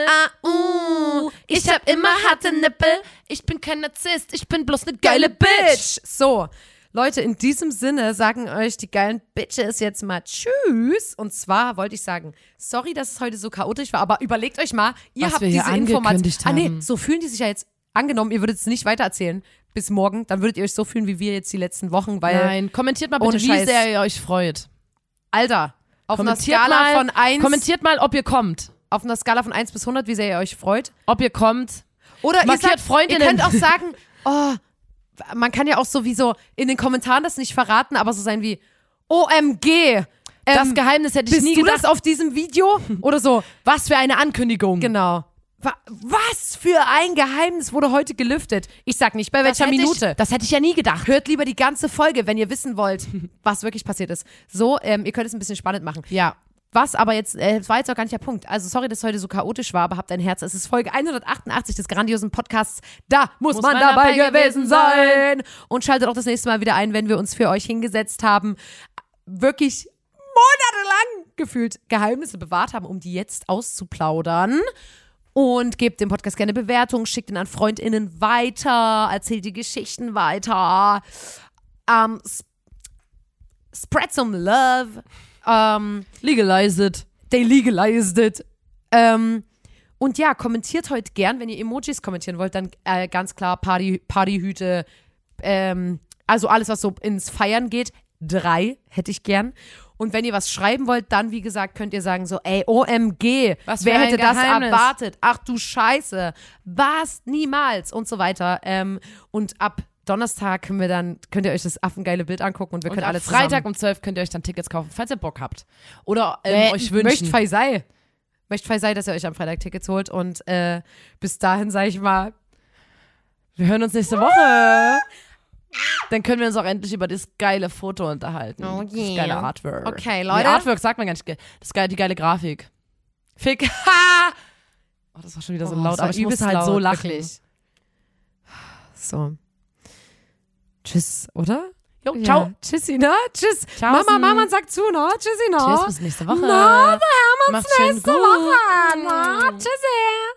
Ich hab immer harte Nippel. Ich bin kein Narzisst, ich bin bloß ne geile Bitch. So, Leute, in diesem Sinne sagen euch die geilen Bitches jetzt mal Tschüss. Und zwar wollte ich sagen, sorry, dass es heute so chaotisch war, aber überlegt euch mal, ihr Was habt wir hier diese Information. angekündigt Ah nee, haben. so fühlen die sich ja jetzt. Angenommen, ihr würdet es nicht weitererzählen bis morgen, dann würdet ihr euch so fühlen wie wir jetzt die letzten Wochen, weil, Nein, kommentiert mal bitte, ohne wie Scheiß. sehr ihr euch freut. Alter, auf einer Kommentiert Skala mal, von 1, kommentiert mal, ob ihr kommt. auf einer Skala von 1 bis 100, wie sehr ihr euch freut. Ob ihr kommt. Oder ihr, Markiert sagt, Freundinnen. ihr könnt auch sagen, oh, man kann ja auch sowieso in den Kommentaren das nicht verraten, aber so sein wie OMG. Das Geheimnis hätte ich Bist nie du gedacht. das auf diesem Video? Oder so. Was für eine Ankündigung. Genau. Was für ein Geheimnis wurde heute gelüftet? Ich sag nicht, bei welcher Minute. Das hätte ich ja nie gedacht. Hört lieber die ganze Folge, wenn ihr wissen wollt, was wirklich passiert ist. So, ihr könnt es ein bisschen spannend machen. Ja. Was aber jetzt, das war jetzt auch gar nicht der Punkt. Also sorry, dass es heute so chaotisch war, aber habt ein Herz. Es ist Folge 188 des grandiosen Podcasts. Da muss man dabei gewesen sein. Und schaltet auch das nächste Mal wieder ein, wenn wir uns für euch hingesetzt haben. Wirklich monatelang gefühlt Geheimnisse bewahrt haben, um die jetzt auszuplaudern. Und gebt dem Podcast gerne Bewertung, schickt ihn an FreundInnen weiter, erzählt die Geschichten weiter. Spread some love. Legalize it. They legalized it. Und ja, kommentiert heute gern, wenn ihr Emojis kommentieren wollt, dann ganz klar Partyhüte, also alles, was so ins Feiern geht. 3 hätte ich gern. Und wenn ihr was schreiben wollt, dann, wie gesagt, könnt ihr sagen so, ey, OMG, wer hätte das erwartet? Ach du Scheiße, was? Niemals und so weiter. Und ab Donnerstag könnt ihr euch das affengeile Bild angucken und wir können alle zusammen. Freitag um 12 könnt ihr euch dann Tickets kaufen, falls ihr Bock habt. Oder euch wünschen. Möcht Faisal, dass ihr euch am Freitag Tickets holt und bis dahin sage ich mal, wir hören uns nächste Woche. Dann können wir uns auch endlich über das geile Foto unterhalten. Oh yeah. Das geile Artwork. Okay, Leute. Nee, Artwork sagt man gar nicht. Die geile Grafik. Fick. Oh, das war schon wieder so laut, aber ich musste halt so lachen. Wirklich. So. Tschüss, oder? Jo, ciao. Ja. Tschüssi, ne? Tschüss. Ciao. Mama sagt zu, ne? Tschüssi, ne? Tschüss, bis nächste Woche. Na, wir hören uns Macht's schön nächste gut. Woche. Na, tschüssi.